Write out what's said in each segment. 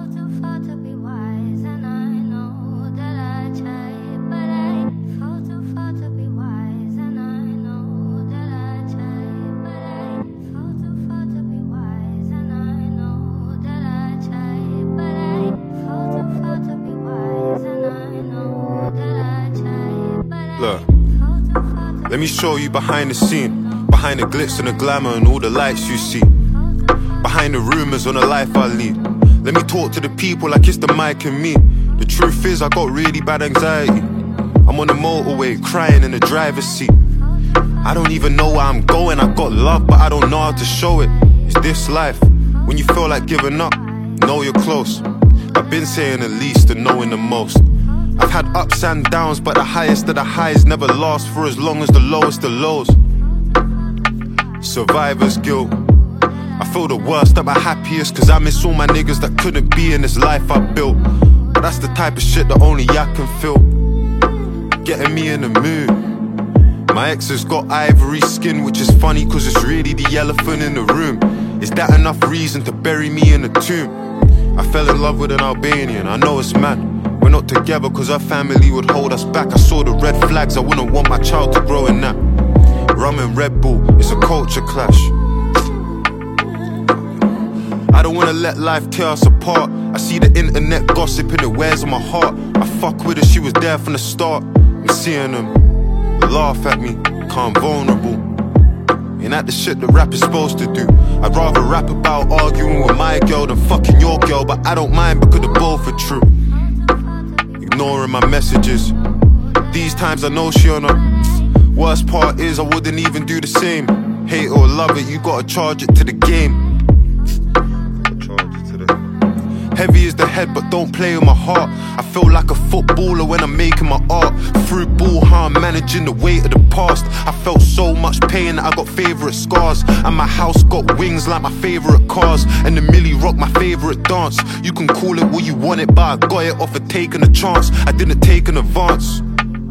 Look, let me show you behind the scene, behind the glitz and the glamour and all the lights you see, behind the rumors on the life I lead. Let me talk to the people like it's the mic and me. The truth is I got really bad anxiety. I'm on the motorway crying in the driver's seat. I don't even know where I'm going. I got love but I don't know how to show it. It's this life. When you feel like giving up, know you're close. I've been saying the least and knowing the most. I've had ups and downs, but the highest of the highs never last for as long as the lowest of lows. Survivor's guilt. I feel the worst at my happiest, cause I miss all my niggas that couldn't be in this life I built. But that's the type of shit that only I can feel. Getting me in the mood. My ex has got ivory skin, which is funny cause it's really the elephant in the room. Is that enough reason to bury me in a tomb? I fell in love with an Albanian, I know it's mad. We're not together cause our family would hold us back. I saw the red flags, I wouldn't want my child to grow in that. Rum and Red Bull, it's a culture clash. I don't wanna let life tear us apart. I see the internet gossip and it wears on my heart. I fuck with her, she was there from the start. I'm seeing them laugh at me, calm vulnerable. Ain't that the shit that rap is supposed to do? I'd rather rap about arguing with my girl than fucking your girl, but I don't mind because the both are true. Ignoring my messages. These times I know she on her. Worst part is I wouldn't even do the same. Hate or love it, you gotta charge it to the game. Heavy is the head, but don't play with my heart. I feel like a footballer when I'm making my art. Through ball, how I'm managing the weight of the past. I felt so much pain that I got favourite scars. And my house got wings like my favourite cars. And the Millie Rock my favourite dance. You can call it what you want it, but I got it off of taking a chance. I didn't take an advance.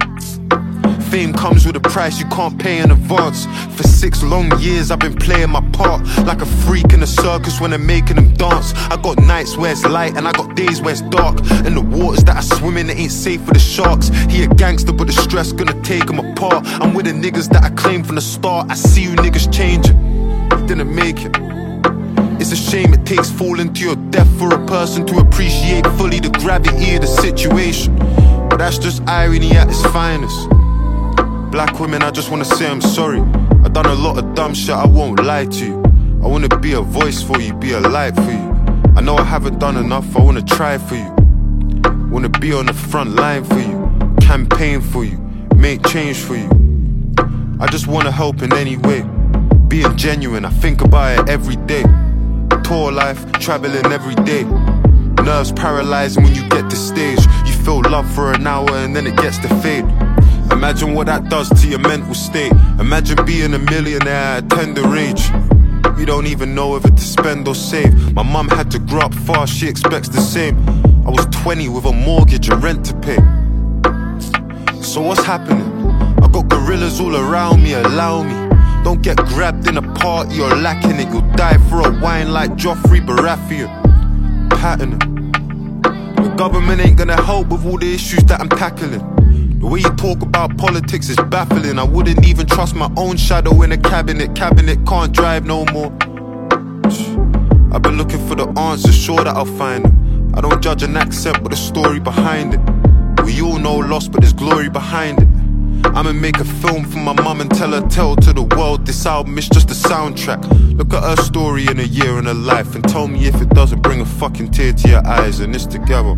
Fame comes with a price you can't pay in advance. For 6 long years I've been playing my part, like a freak in a circus when they're making them dance. I got nights where it's light and I got days where it's dark. And the waters that I swim in, it ain't safe for the sharks. He a gangster but the stress gonna take him apart. I'm with the niggas that I claimed from the start. I see you niggas changing, didn't make it. It's a shame it takes falling to your death for a person to appreciate fully the gravity of the situation. But that's just irony at its finest. Black women, I just wanna say I'm sorry. I've done a lot of dumb shit, I won't lie to you. I wanna be a voice for you, be a light for you. I know I haven't done enough, I wanna try for you. Wanna be on the front line for you, campaign for you, make change for you. I just wanna help in any way. Being genuine, I think about it every day. Tour life, traveling every day. Nerves paralyzing when you get to stage. You feel love for an hour and then it gets to fade. Imagine what that does to your mental state. Imagine being a millionaire at a tender age. You don't even know whether to spend or save. My mum had to grow up fast, she expects the same. I was 20 with a mortgage and rent to pay. So what's happening? I got gorillas all around me, allow me. Don't get grabbed in a party or lacking it. You'll die for a wine like Joffrey Baratheon. Patterning. The government ain't gonna help with all the issues that I'm tackling. The way you talk about politics is baffling. I wouldn't even trust my own shadow in a cabinet. Cabinet can't drive no more. I've been looking for the answers, sure that I'll find them. I don't judge an accent but the story behind it. We all know loss but there's glory behind it. I'ma make a film for my mum and tell her tale to the world. This album is just a soundtrack. Look at her story in a year in her life and tell me if it doesn't bring a fucking tear to your eyes. And it's together.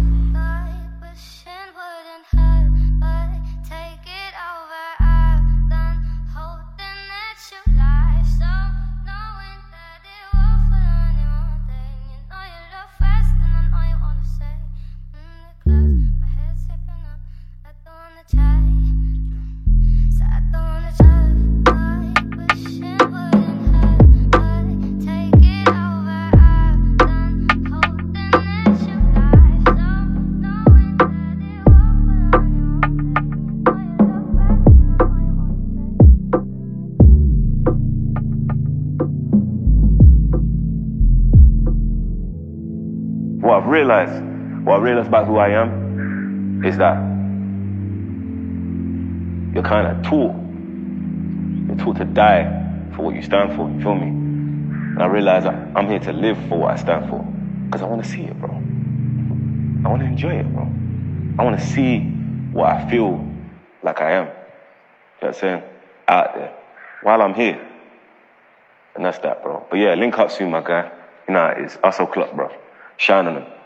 what I realized about who I am is that you're kind of taught. You're taught to die for what you stand for, you feel me? And I realized that I'm here to live for what I stand for. Because I want to see it, bro. I want to enjoy it, bro. I want to see what I feel like I am. You know what I'm saying? Out there. While I'm here. And that's that, bro. But yeah, link up soon, my guy. You know how it is. Us o'clock, bro. Shine on them.